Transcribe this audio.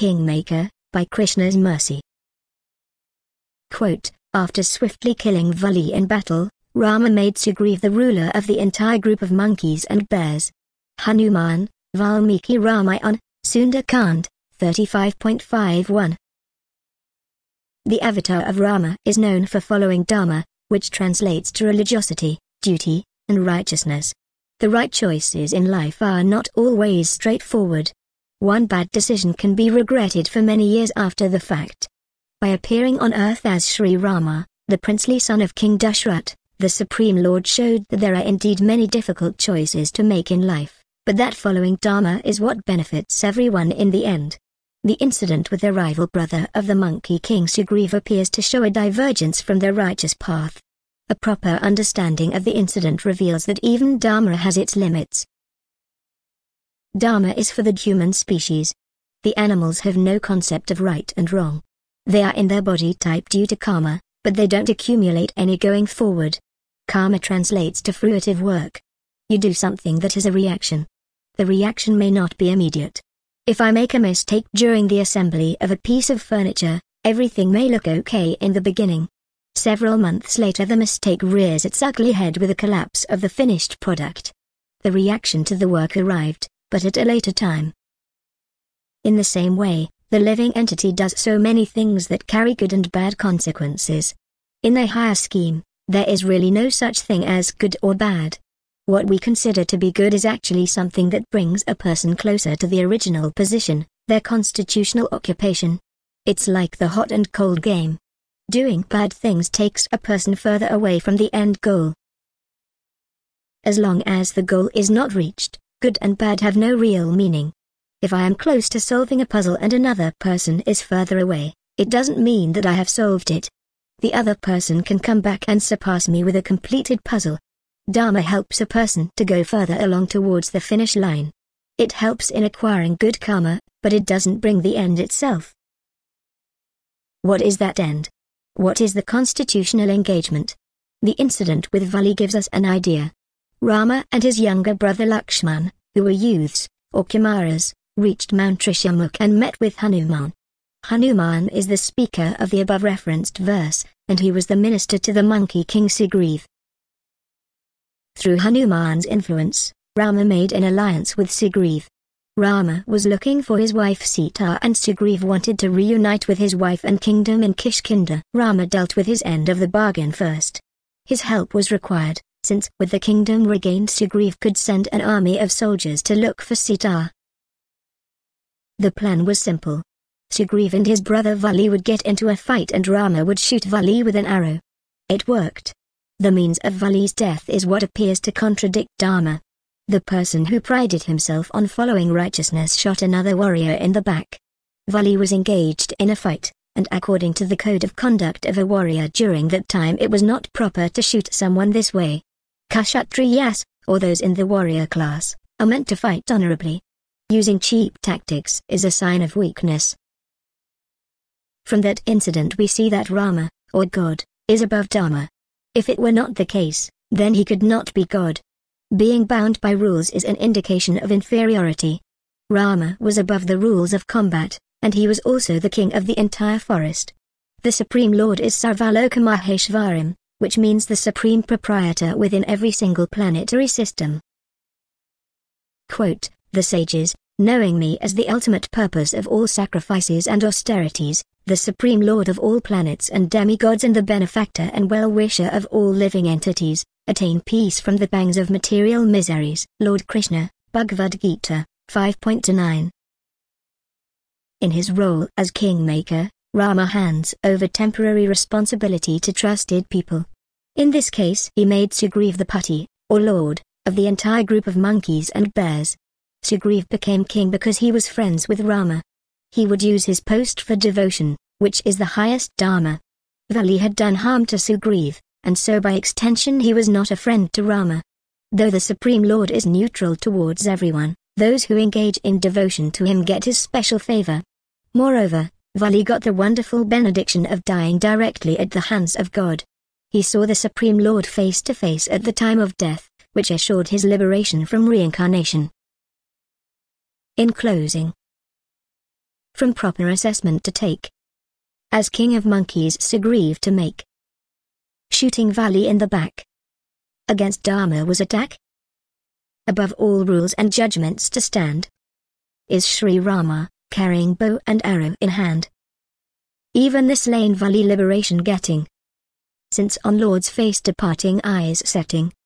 Kingmaker, by Krishna's mercy. Quote, after swiftly killing Vali in battle, Rama made Sugriva the ruler of the entire group of monkeys and bears. Hanuman, Valmiki Ramayana, Sundar-Kand, 35.51. The avatar of Rama is known for following Dharma, which translates to religiosity, duty, and righteousness. The right choices in life are not always straightforward. One bad decision can be regretted for many years after the fact. By appearing on earth as Sri Rama, the princely son of King Dashrath, the Supreme Lord showed that there are indeed many difficult choices to make in life, but that following Dharma is what benefits everyone in the end. The incident with the rival brother of the Monkey King Sugriva appears to show a divergence from the righteous path. A proper understanding of the incident reveals that even Dharma has its limits. Dharma is for the human species. The animals have no concept of right and wrong. They are in their body type due to karma, but they don't accumulate any going forward. Karma translates to fruitive work. You do something that has a reaction. The reaction may not be immediate. If I make a mistake during the assembly of a piece of furniture, everything may look okay in the beginning. Several months later the mistake rears its ugly head with a collapse of the finished product. The reaction to the work arrived, but at a later time. In the same way, the living entity does so many things that carry good and bad consequences. In the higher scheme, there is really no such thing as good or bad. What we consider to be good is actually something that brings a person closer to the original position, their constitutional occupation. It's like the hot and cold game. Doing bad things takes a person further away from the end goal. As long as the goal is not reached, good and bad have no real meaning. If I am close to solving a puzzle and another person is further away, it doesn't mean that I have solved it. The other person can come back and surpass me with a completed puzzle. Dharma helps a person to go further along towards the finish line. It helps in acquiring good karma, but it doesn't bring the end itself. What is that end? What is the constitutional engagement? The incident with Vali gives us an idea. Rama and his younger brother Lakshman, who were youths, or Kumaras, reached Mount Trishamukh and met with Hanuman. Hanuman is the speaker of the above-referenced verse, and he was the minister to the Monkey King Sugriva. Through Hanuman's influence, Rama made an alliance with Sugriva. Rama was looking for his wife Sita and Sugriva wanted to reunite with his wife and kingdom in Kishkinda. Rama dealt with his end of the bargain first. His help was required, since with the kingdom regained Sugriva could send an army of soldiers to look for Sita. The plan was simple. Sugriva and his brother Vali would get into a fight and Rama would shoot Vali with an arrow. It worked. The means of Vali's death is what appears to contradict Dharma. The person who prided himself on following righteousness shot another warrior in the back. Vali was engaged in a fight, and according to the code of conduct of a warrior during that time it was not proper to shoot someone this way. Kshatriyas, or those in the warrior class, are meant to fight honorably. Using cheap tactics is a sign of weakness. From that incident we see that Rama, or God, is above Dharma. If it were not the case, then he could not be God. Being bound by rules is an indication of inferiority. Rama was above the rules of combat, and he was also the king of the entire forest. The Supreme Lord is Sarvaloka Maheshvaram, which means the supreme proprietor within every single planetary system. Quote, the sages, knowing me as the ultimate purpose of all sacrifices and austerities, the Supreme Lord of all planets and demigods and the benefactor and well-wisher of all living entities, attain peace from the pangs of material miseries. Lord Krishna, Bhagavad Gita, 5.9. In his role as kingmaker, Rama hands over temporary responsibility to trusted people. In this case he made Sugriva the Pati, or lord, of the entire group of monkeys and bears. Sugriva became king because he was friends with Rama. He would use his post for devotion, which is the highest dharma. Vali had done harm to Sugriva, and so by extension he was not a friend to Rama. Though the Supreme Lord is neutral towards everyone, those who engage in devotion to him get his special favor. Moreover, Vali got the wonderful benediction of dying directly at the hands of God. He saw the Supreme Lord face to face at the time of death, which assured his liberation from reincarnation. In closing, from proper assessment to take. As king of monkeys Sugriv to make. Shooting Vali in the back. Against Dharma was attack? Above all rules and judgments to stand. Is Sri Rama, carrying bow and arrow in hand. Even this lane Vali liberation getting. Since on Lord's face departing eyes setting.